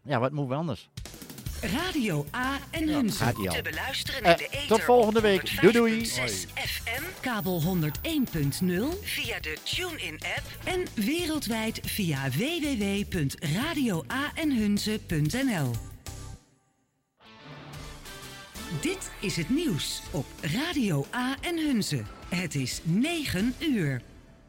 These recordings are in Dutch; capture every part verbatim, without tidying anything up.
Ja, wat moeten we anders? Radio A en Hunze. Gaat ie al. Te beluisteren Eh, in de ether. tot volgende week. Doei doei. zes F M, Kabel honderd één punt nul via de TuneIn-app en wereldwijd via w w w punt radio a en hunze punt n l. Dit is het nieuws op Radio A en Hunze. Het is negen uur.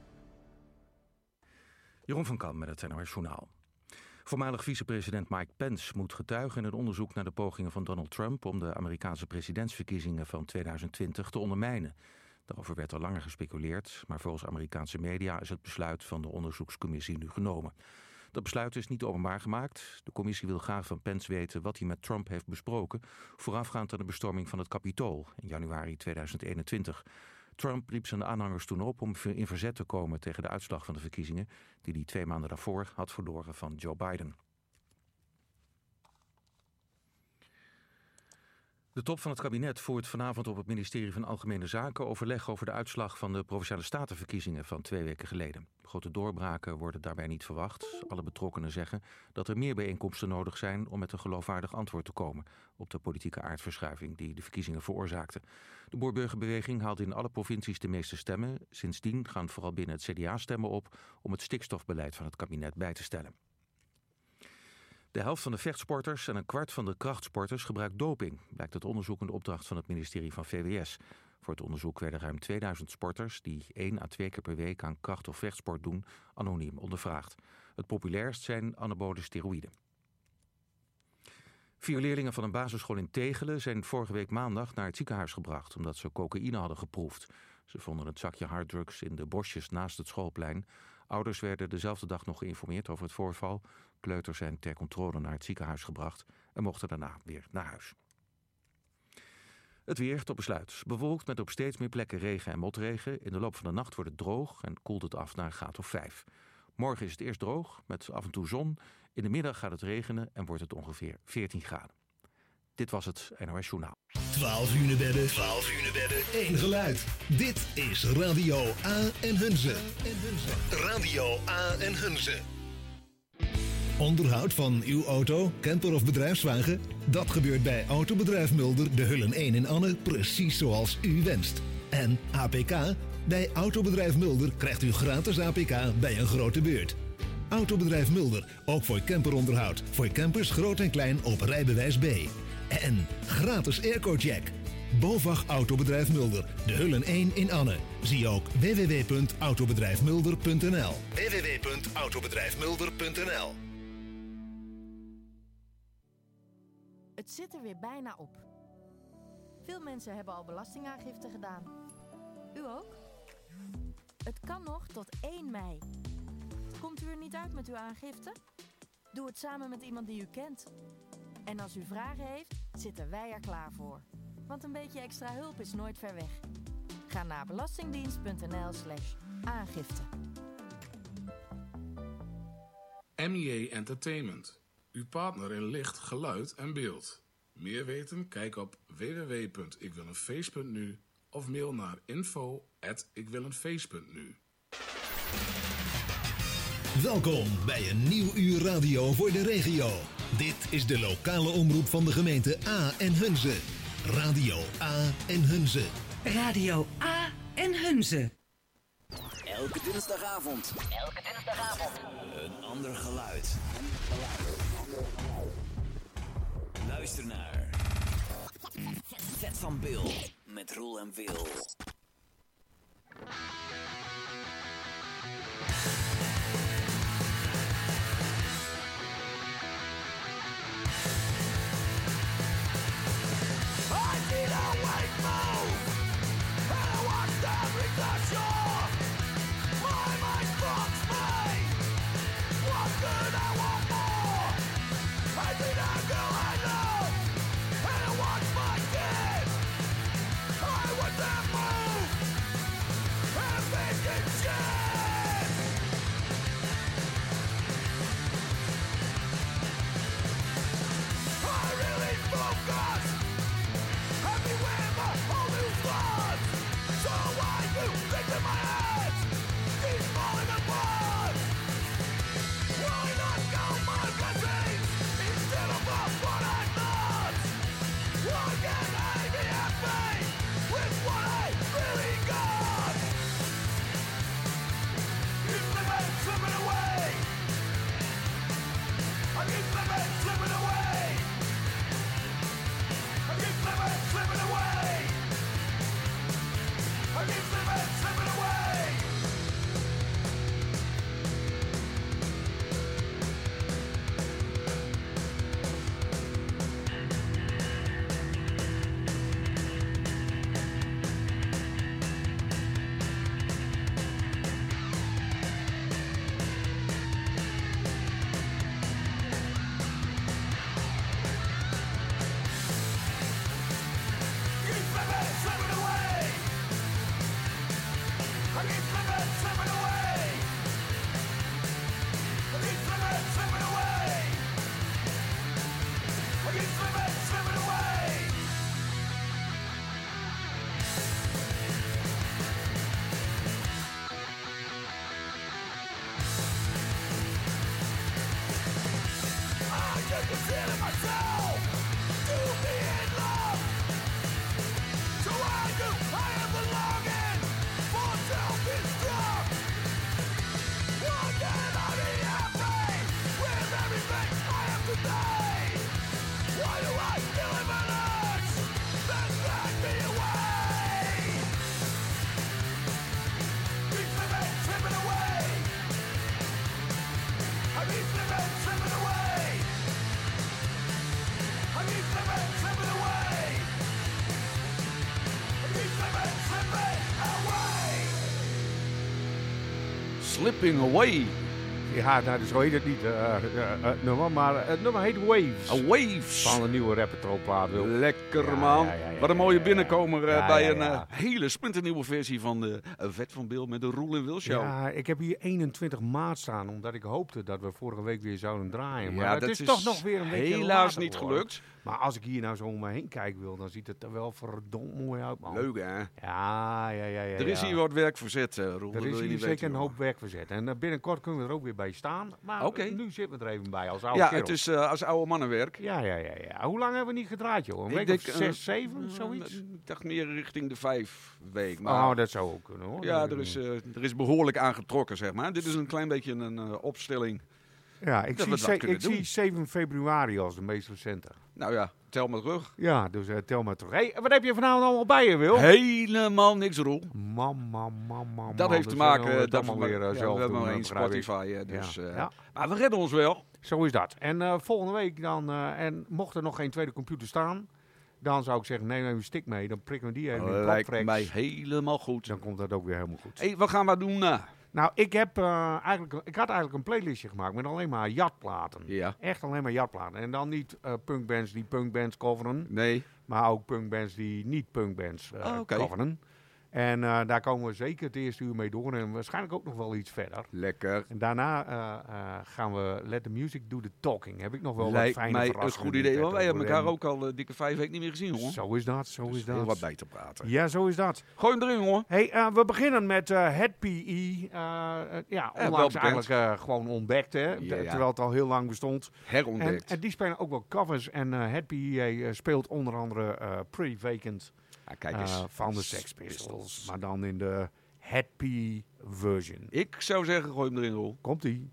Jeroen van Kan met het N O S Journaal. Voormalig vicepresident Mike Pence moet getuigen in een onderzoek naar de pogingen van Donald Trump om de Amerikaanse presidentsverkiezingen van tweeduizend twintig te ondermijnen. Daarover werd al langer gespeculeerd, maar volgens Amerikaanse media is het besluit van de onderzoekscommissie nu genomen. Dat besluit is niet openbaar gemaakt. De commissie wil graag van Pence weten wat hij met Trump heeft besproken, voorafgaand aan de bestorming van het Capitool in januari tweeduizend eenentwintig. Trump riep zijn aanhangers toen op om in verzet te komen tegen de uitslag van de verkiezingen, die hij twee maanden daarvoor had verloren van Joe Biden. De top van het kabinet voert vanavond op het ministerie van Algemene Zaken overleg over de uitslag van de Provinciale Statenverkiezingen van twee weken geleden. Grote doorbraken worden daarbij niet verwacht. Alle betrokkenen zeggen dat er meer bijeenkomsten nodig zijn om met een geloofwaardig antwoord te komen op de politieke aardverschuiving die de verkiezingen veroorzaakte. De Boerburgerbeweging haalde in alle provincies de meeste stemmen. Sindsdien gaan vooral binnen het C D A stemmen op om het stikstofbeleid van het kabinet bij te stellen. De helft van de vechtsporters en een kwart van de krachtsporters gebruikt doping, blijkt uit onderzoek in de opdracht van het ministerie van V W S. Voor het onderzoek werden ruim tweeduizend sporters die één à twee keer per week aan kracht- of vechtsport doen, anoniem ondervraagd. Het populairst zijn anabole steroïden. Vier leerlingen van een basisschool in Tegelen zijn vorige week maandag naar het ziekenhuis gebracht omdat ze cocaïne hadden geproefd. Ze vonden het zakje harddrugs in de bosjes naast het schoolplein. Ouders werden dezelfde dag nog geïnformeerd over het voorval. Kleuters zijn ter controle naar het ziekenhuis gebracht en mochten daarna weer naar huis. Het weer tot besluit. Bewolkt met op steeds meer plekken regen en motregen. In de loop van de nacht wordt het droog en koelt het af naar een graad of vijf. Morgen is het eerst droog met af en toe zon. In de middag gaat het regenen en wordt het ongeveer veertien graden. Dit was het N O S Journaal. twaalf uur bedden, twaalf uur bedden, één geluid. Dit is Radio A en Hunze. Radio A en Hunze. Onderhoud van uw auto, camper of bedrijfswagen? Dat gebeurt bij Autobedrijf Mulder, de Hullen één in Anne, precies zoals u wenst. En A P K? Bij Autobedrijf Mulder krijgt u gratis A P K bij een grote beurt. Autobedrijf Mulder, ook voor camperonderhoud. Voor campers groot en klein op rijbewijs B. En gratis airco-check. BOVAG Autobedrijf Mulder, de Hullen één in Anne. Zie ook w w w punt autobedrijf mulder punt n l. w w w punt autobedrijf mulder punt n l. Het zit er weer bijna op. Veel mensen hebben al belastingaangifte gedaan. U ook? Het kan nog tot één mei. Komt u er niet uit met uw aangifte? Doe het samen met iemand die u kent. En als u vragen heeft, zitten wij er klaar voor. Want een beetje extra hulp is nooit ver weg. Ga naar belastingdienst punt n l slash aangifte. M J Entertainment. Uw partner in licht, geluid en beeld. Meer weten? Kijk op w w w punt ik wil een feest punt n u of mail naar info at ik wil een feest punt n u. Welkom bij een nieuw uur radio voor de regio. Dit is de lokale omroep van de gemeente A en Hunze. Radio A en Hunze. Radio A en Hunze. Elke dinsdagavond. Elke dinsdagavond. Een ander geluid. Luister naar Vet van Bill met Roel en Wil. Everywhere my whole new thoughts. So why you think that Slipping Away. Ja, nou, zo heet het niet, uh, uh, uh, nummer, maar het nummer heet Waves. A Waves. Van een nieuwe Rappertroopplaat, Wil. Lekker, ja, man. Ja, ja, ja, Wat een mooie ja, ja, binnenkomer uh, ja, bij ja, een ja. uh, hele splinternieuwe versie van de uh, Vet van Bill met de Roel en Wil Show. Ja, ik heb hier eenentwintig maart staan, omdat ik hoopte dat we vorige week weer zouden draaien. Maar Ja, het dat is, is toch nog weer een beetje helaas later niet geworden. gelukt. Maar als ik hier nou zo om me heen kijk, Wil, dan ziet het er wel verdomd mooi uit, man. Leuk, hè? Ja, ja, ja, ja. Er is ja. hier wat werk verzet, uh, Roel. Er dat is wil je hier niet zeker weten, een hoor. hoop werk verzet. En uh, binnenkort kunnen we er ook weer bij staan. Maar Oké. uh, nu zitten we er even bij als oude Ja, kerel. het is uh, als oude mannenwerk. Ja, ja, ja, ja. Hoe lang hebben we niet gedraaid, joh? Een Ik week denk, of uh, zes, zeven, uh, zoiets? Ik dacht meer richting de vijf week. Maar Oh, dat zou ook kunnen, hoor. ja, er is, uh, er is behoorlijk aangetrokken, zeg maar. Dit is een klein beetje een uh, opstelling. Ja, ik, dat zie, we dat ze- kunnen ik doen. zie zeven februari als de meest recente. Nou ja, tel maar terug. Ja, dus uh, tel maar terug. Hey, wat heb je vanavond allemaal bij je, Wil? Helemaal niks, Roel. Man, man, man, man. Dat man. heeft te Dus, uh, maken we het dat we, allemaal weer uh, ja, zelf we hebben doen, maar uh, één begrijp ik. Spotify. Uh, dus, Ja, uh, ja. Maar we redden ons wel. Zo is dat. En uh, volgende week dan, uh, en mocht er nog geen tweede computer staan, dan zou ik zeggen, neem even een stick mee. Dan prikken we die even in de Lijkt popfrex. mij helemaal goed. Dan komt dat ook weer helemaal goed. Hé, hey, wat gaan we doen? Uh? Nou, ik, heb, uh, eigenlijk, ik had eigenlijk een playlistje gemaakt met alleen maar jatplaten. Ja. Echt alleen maar jatplaten. En dan niet uh, punkbands die punkbands coveren, Nee. maar ook punkbands die niet punkbands uh, Oh, oké. coveren. En uh, daar komen we zeker het eerste uur mee door en waarschijnlijk ook nog wel iets verder. Lekker. En daarna uh, uh, gaan we Let the Music Do the Talking. Heb ik nog wel wat Lijkt fijne mij een verrassingen goed in idee. petto Want wij hebben voor elkaar hem. ook al uh, dikke vijf weken niet meer gezien, hoor. Zo is dat, zo Dus is dat. heel wat bij te praten. Ja, zo is dat. Gooi hem erin, hoor. Hey, uh, we beginnen met uh, het P E. Uh, uh, ja, wel onlangs bekend. eigenlijk uh, gewoon ontdekt, hè. Ja, T- ja. Terwijl het al heel lang bestond. En, Herontdekt. en die spelen ook wel covers. En uh, het P E uh, speelt onder andere uh, Pretty Vacant Ja, kijk eens. uh, van de Sex Pistols. Maar dan in de het P E version. Ik zou zeggen, gooi hem erin, Roel. Komt-ie.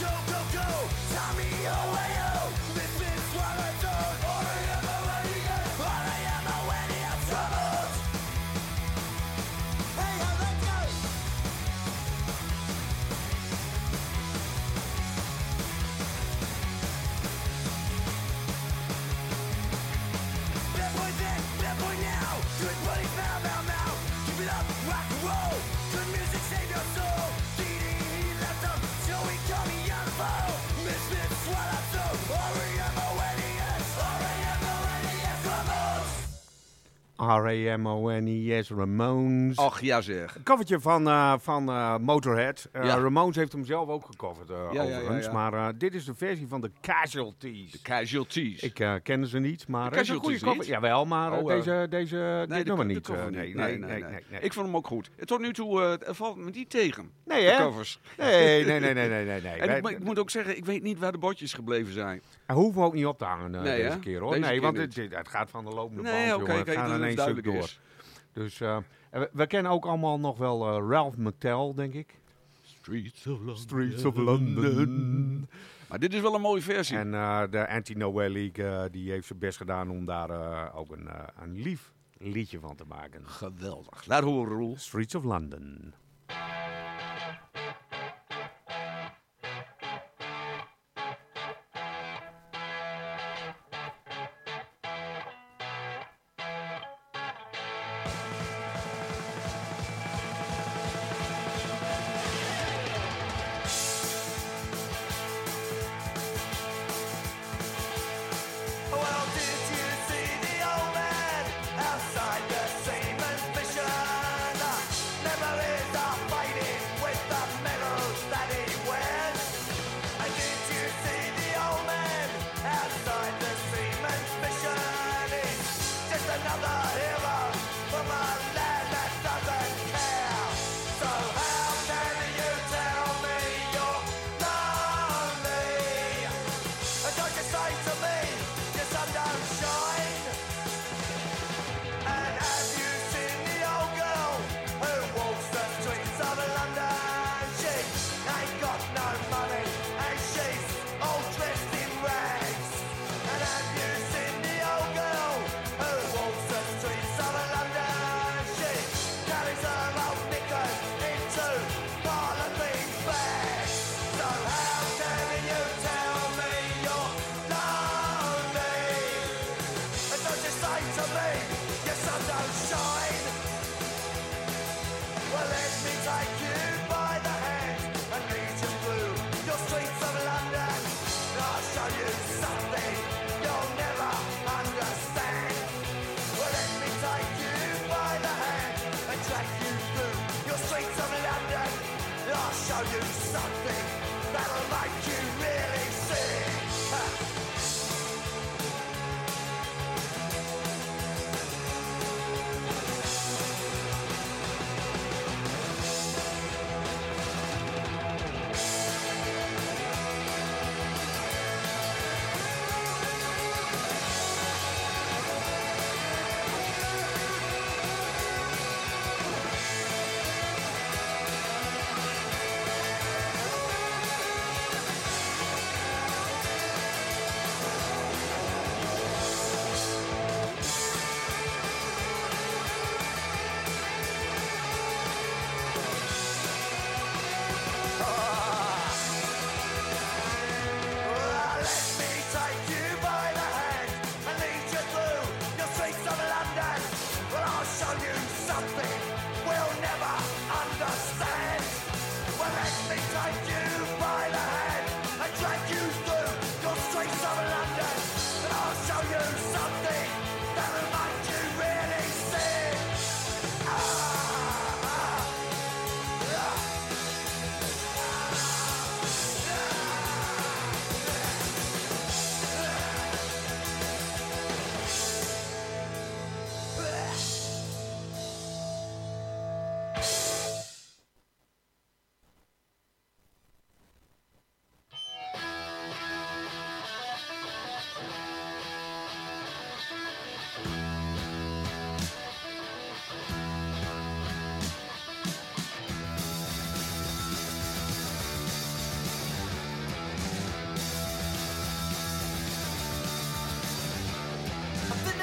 R A M O N E S, Ramones. Och, ja zeg. Een covertje van, uh, van uh, Motorhead. Uh, Ja. Ramones heeft hem zelf ook gecoverd, uh, Ja, ja, ja, overigens. ja. Maar uh, dit is de versie van de Casualties. De Casualties. Ik uh, kende ze niet, maar De het is een goede Casualties cover. niet? Jawel, maar uh, Oh, uh, deze, deze Nee, dit de, nummer de niet. cover uh, niet. nee, Nee, nee, nee, nee. Ik vond hem ook goed. Tot nu toe uh, het valt me niet tegen. Nee, de hè? covers. Nee, nee, nee, nee, nee, nee. nee. En Wij- ik, mo- ik moet ook zeggen, ik weet niet waar de bordjes gebleven zijn. Hij hoeft me ook niet op te hangen uh, Nee, deze hè? keer, hoor. Deze nee, keer want niet. het, het gaat van de lopende Nee, band, oké, jongen. oké, Het gaat dat in het één stuk duidelijk door. is. Dus uh, we, we kennen ook allemaal nog wel uh, Ralph McTell, denk ik. Streets of London. Streets of London. Maar dit is wel een mooie versie. En uh, de Anti-Noel League uh, die heeft zijn best gedaan om daar uh, ook een, uh, een lief liedje van te maken. Geweldig. Laat horen, Roel. Streets of London. Well, did you see the old man outside the Siemens mission? Memories are fighting with the medals that he wears. And did you see the old man outside the Siemens mission? He's just another hero from a land that doesn't care. So how can you tell me you're lonely? And don't you say to me, your sun don't shine? And have you seen the old girl who walks the streets of London? She ain't got no money and she's all dressed in rags. And have you seen the old girl who walks the streets of London? She carries her old knickers into polythene bags. So how can you tell me you're lonely?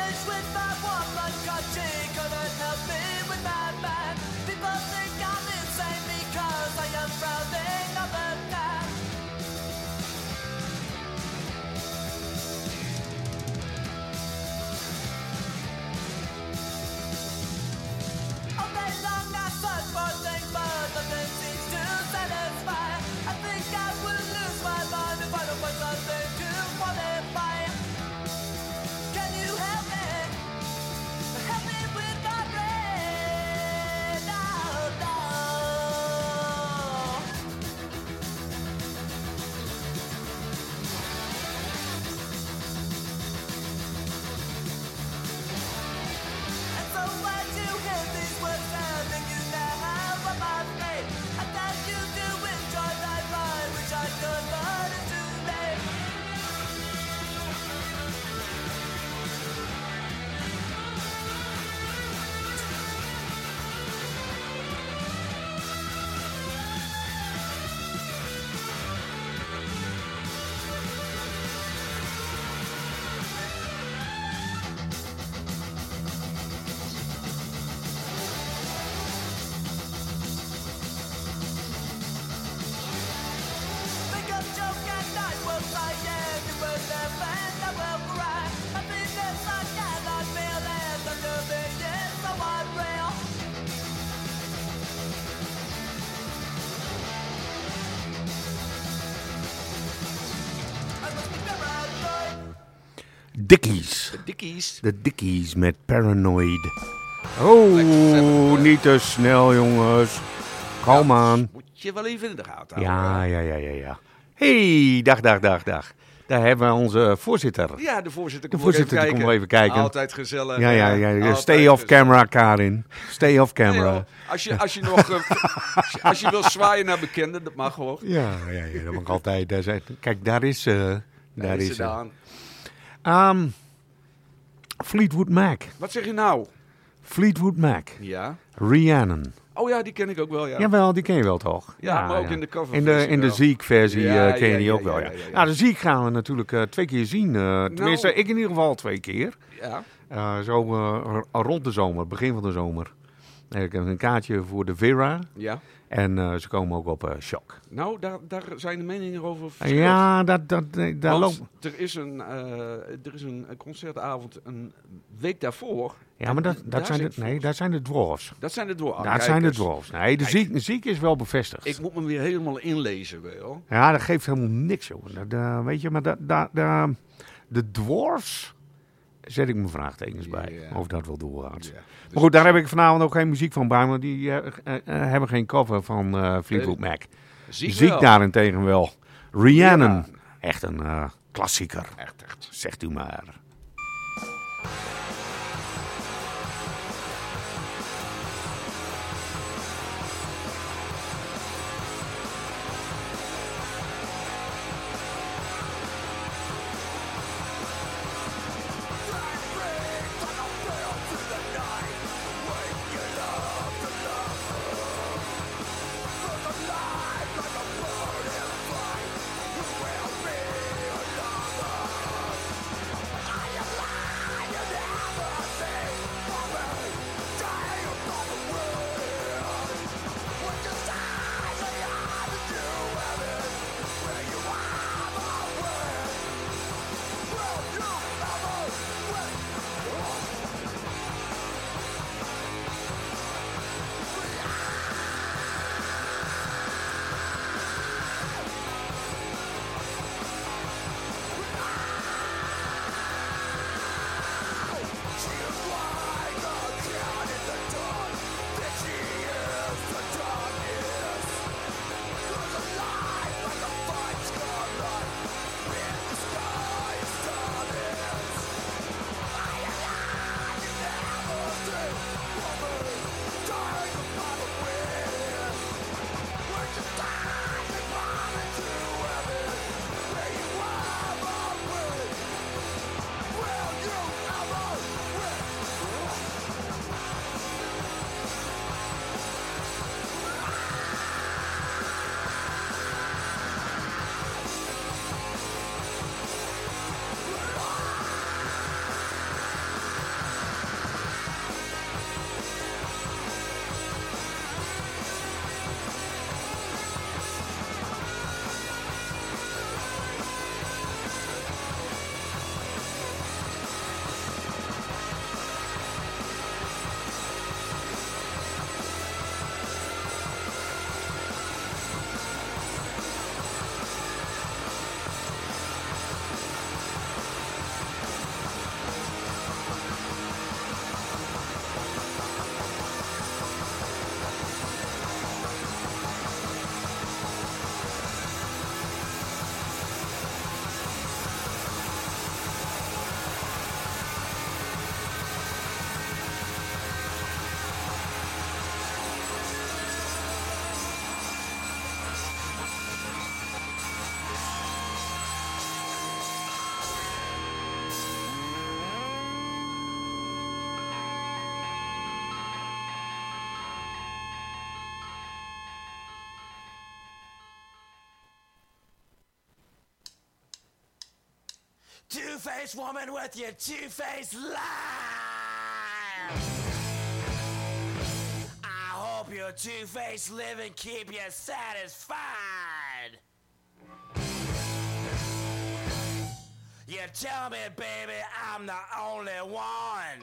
wish with my woman, 'cause she couldn't help me with my man. People think I'm insane because I am frowning all the time. All day long I search for things, but nothing seems to satisfy. I think I will lose my mind if I don't find something to qualify. Can you help me? Help me with my brain. No, no. And so when you hear these words telling you now about me, I tell you to enjoy life. I wish I could, but it's too late. Make a joke and I will fly. You will laugh and I will cry. Happiness I cannot feel it. Under me is so unreal. I must be paranoid. Dickies. De Dickies. De Dickies met Paranoid. Oh, niet te snel, jongens. Kalm aan. Moet je wel even in de gaten houden. Ja, ja, ja, ja, ja. Hey, dag, dag, dag, dag. Daar hebben we onze voorzitter. Ja, de voorzitter De komt voorzitter even die kijken. komt even kijken. Altijd gezellig. Ja, ja, hè? ja. ja. Altijd Stay off gezellig. camera, Karin. Stay off Nee, camera. joh. als, je, als je nog... eh, als, je, als je wil zwaaien naar bekenden, dat mag hoor. Ja, ja, ja, dat mag altijd. Daar zijn- Kijk, daar is ze. Daar, Daar is is ze ze. dan. Ehm, Fleetwood Mac. Wat zeg je nou? Fleetwood Mac. Ja. Rhiannon. Oh ja, die ken ik ook wel, ja. Jawel, die ken je wel toch? Ja, maar ook in de coverversie In de, in de wel. Ziek-versie Ja, eh, ken je ja, die ja, ook wel, ja, ja. ja, ja, ja. Nou, de Ziek gaan we natuurlijk eh, twee keer zien. eh, tenminste, Nou. ik in ieder geval twee keer. Ja. Eh, zo eh, r- rond de zomer, begin van de zomer. Ik heb een kaartje voor de Vera. Ja. En eh, ze komen ook op eh Shock. Nou, daar, daar zijn de meningen over verschillend. Ja, dat, dat, eh, daar Want loopt... er is, een, eh, er is een concertavond een week daarvoor. Ja, maar dat, En dat, daar zijn zit de, nee, dat zijn de dwarfs. Dat zijn de dwarfs. Dat zijn de dwarfs. Nee, de ziek, de ziek is wel bevestigd. Ik moet me weer helemaal inlezen, wel. Ja, dat geeft helemaal niks, joh. Dat, eh, weet je, maar dat, dat, dat- de dwarfs zet ik mijn vraagtekens bij. Ja. Of dat wel doorgaat. Ja. Dus Maar goed, daar heb ik vanavond ook geen muziek van bij, want die eh, eh, eh, hebben geen cover van eh, Fleetwood Nee. Mac. Ziek Ziek wel. daarentegen wel. Rhiannon. Ja. Echt een eh, klassieker. Echt, echt. Zegt u maar. Like a burning flame, you will be another. Two-faced woman with your two-faced lie. I hope your two-faced living keep you satisfied. You tell me, baby, I'm the only one.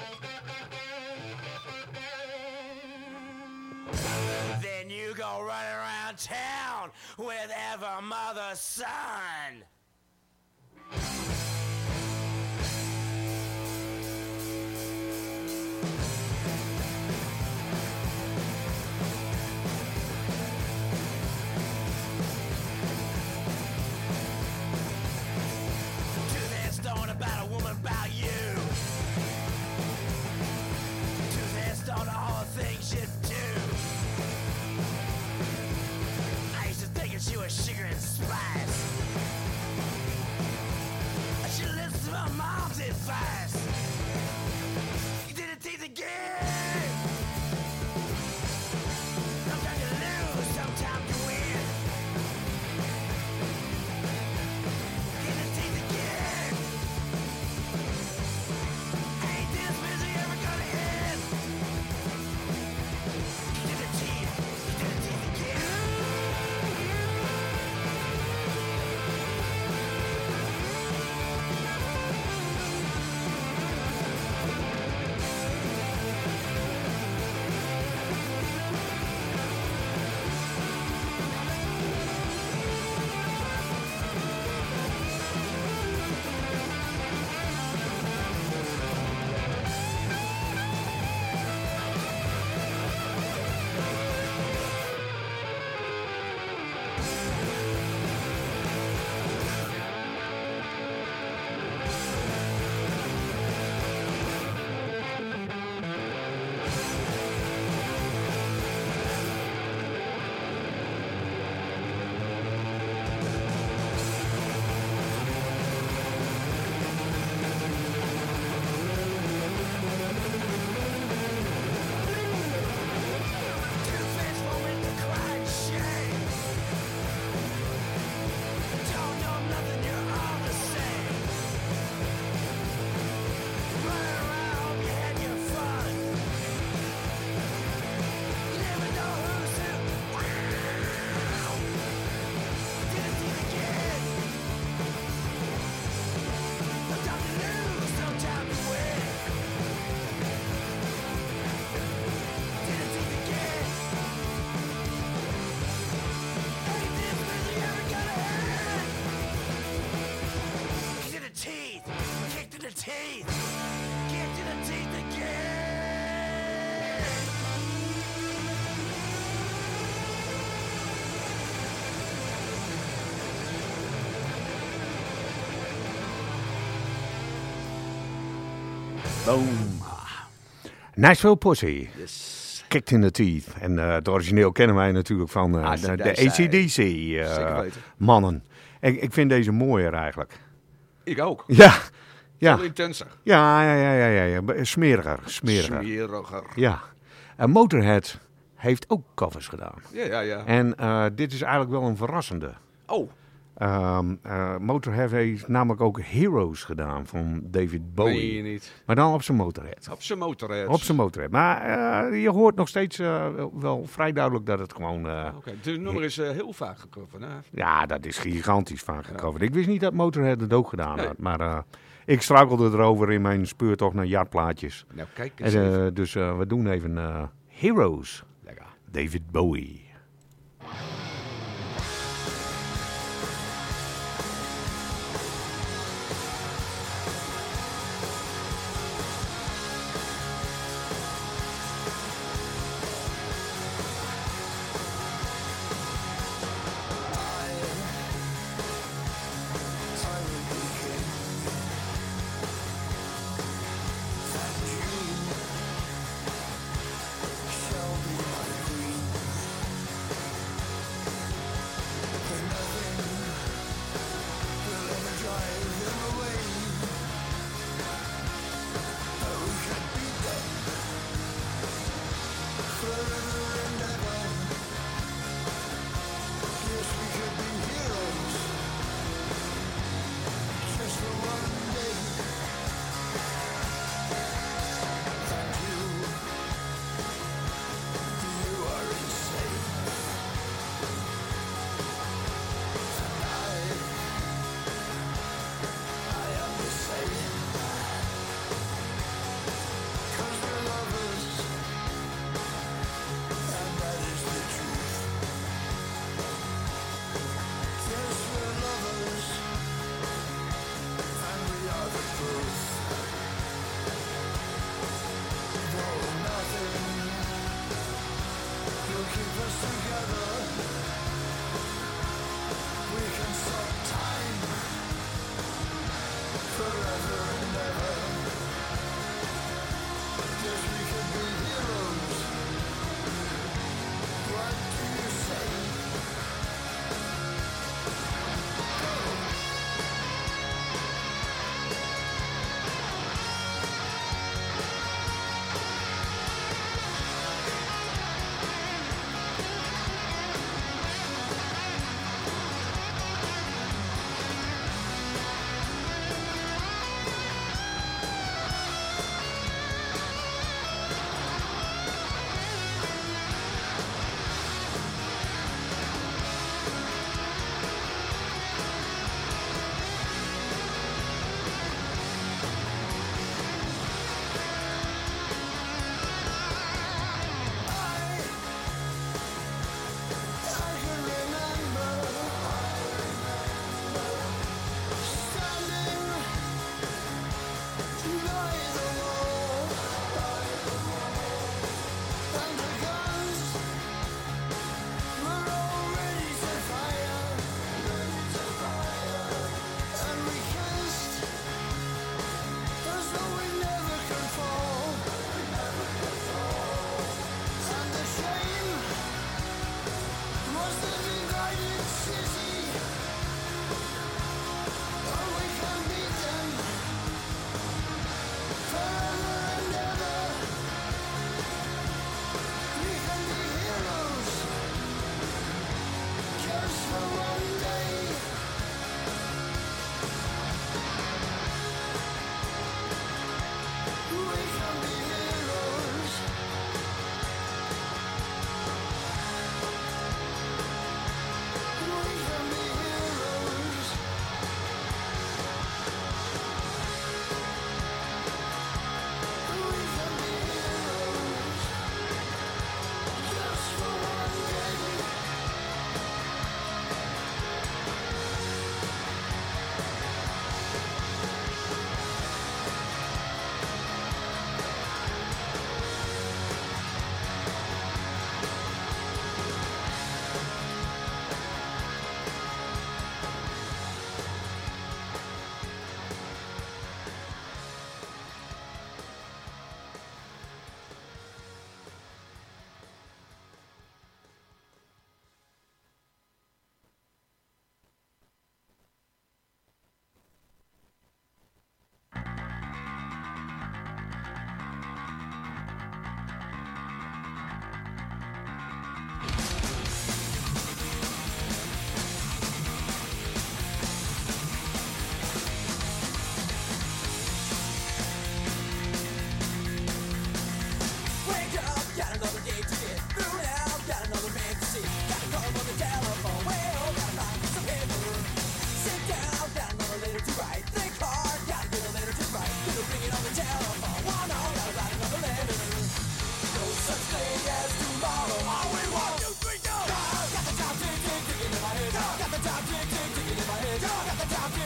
Then you go running around town with every mother's son. About a woman, about you. Two-faced on all the things you do. I used to think that she was sugar and spice. I should listen to my mom's advice. You did it teeth again. Sometimes you lose, sometimes you win. Did it teeth again. Teeth! Get to the teeth again! Boom. Nashville Pussy. Yes. Kicked in the Teeth. En uh, het origineel kennen wij natuurlijk van uh, de, de A C D C uh, mannen. Ik, ik vind deze mooier eigenlijk. Ik ook. Ja. Ja. Veel intenser. Ja, ja, ja, ja, ja, ja. Smeriger, smeriger. Smeriger. Ja. Uh, Motorhead heeft ook covers gedaan. Ja, ja, ja. En uh, dit is eigenlijk wel een verrassende. Oh. Um, uh, Motorhead heeft namelijk ook Heroes gedaan van David Bowie. Meen je niet. Maar dan op zijn Motorhead. Op zijn Motorhead. Op zijn Motorhead. Maar uh, je hoort nog steeds uh, wel vrij duidelijk dat het gewoon... Uh, Oké, okay. Het nummer is uh, heel vaak gecoverd. Hè? Ja, dat is gigantisch vaak gecoverd. Ja. Ik wist niet dat Motorhead het ook gedaan nee. had. Maar uh, ik struikelde erover in mijn speurtocht naar jaarplaatjes. Nou, kijk eens en, uh, Dus uh, we doen even uh, Heroes. Lekker. David Bowie.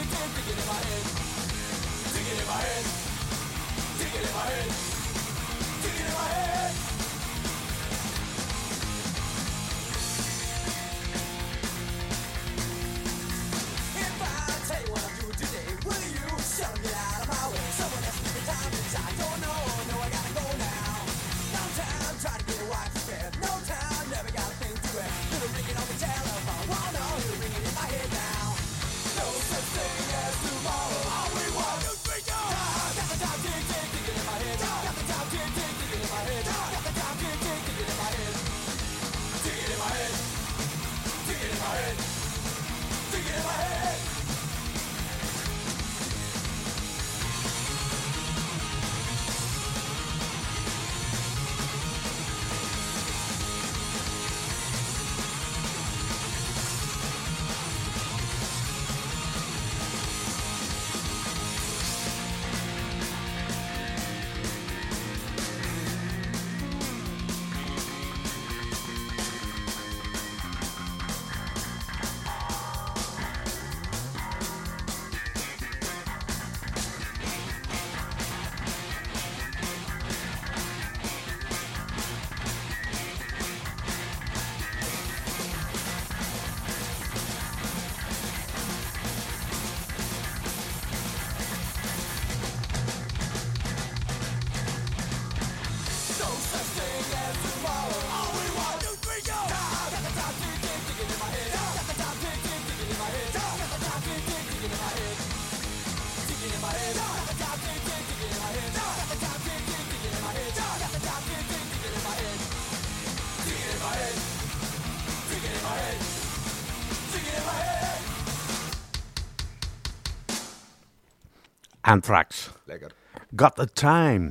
Anthrax. Lekker. Got the Time.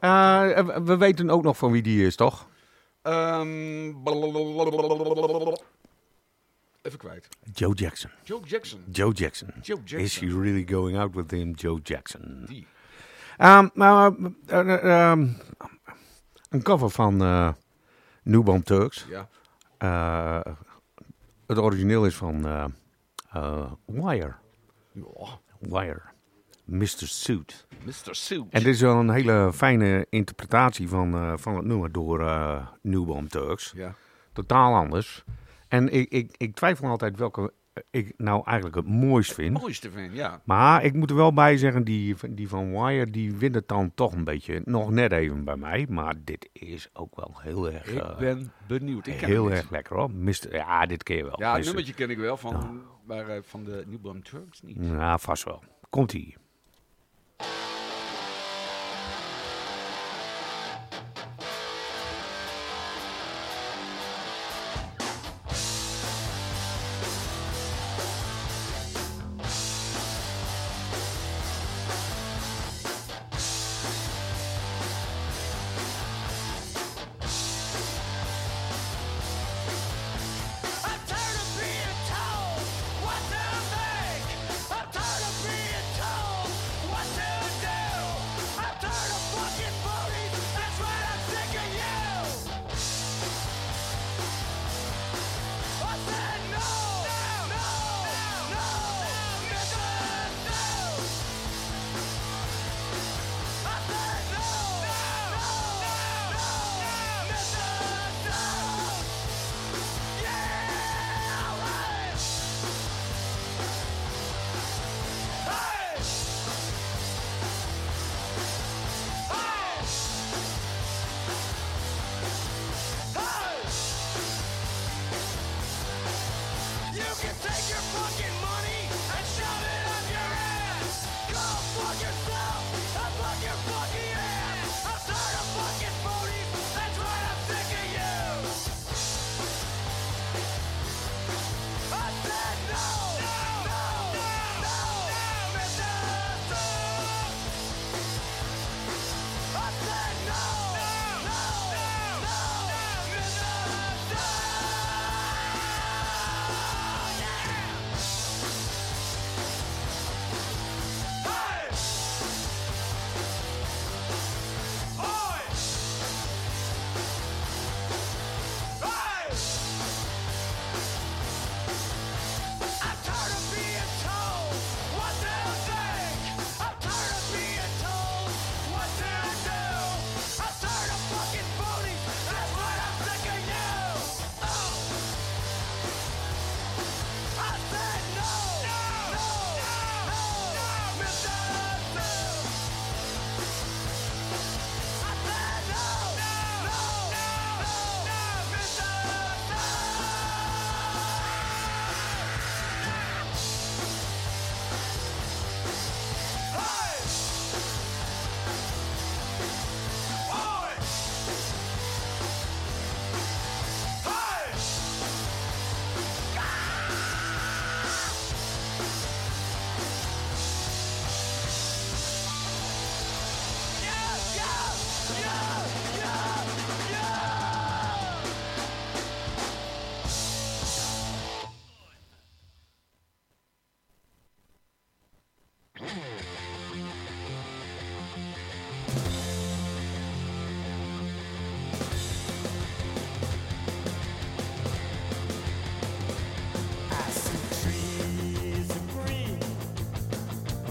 Uh, we weten ook nog van wie die is, toch? Um, even kwijt. Joe Jackson. Joe Jackson. Joe Jackson. Joe Jackson. Is she really going out with him, Joe Jackson? Die. Um, uh, uh, uh, um, een cover van uh, Newborn Turks. Ja. Uh, het origineel is van uh, uh, Wire. Ja. Wire. mister Suit. mister Suit. En dit is wel een hele fijne interpretatie van, uh, van het nummer door uh, Newborn Turks. Ja. Totaal anders. En ik, ik, ik twijfel altijd welke ik nou eigenlijk het mooist vind. Het mooiste vind, ja. Maar ik moet er wel bij zeggen, die, die van Wire, die wint het dan toch een beetje. Nog net even bij mij. Maar dit is ook wel heel erg... Ik uh, ben benieuwd. Ik ken heel hem erg niet. lekker hoor. mister Ja, dit ken je wel. Ja, het mister nummertje ken ik wel, van, Ja. maar uh, van de Newborn Turks niet. Ja, vast wel. Komt-ie.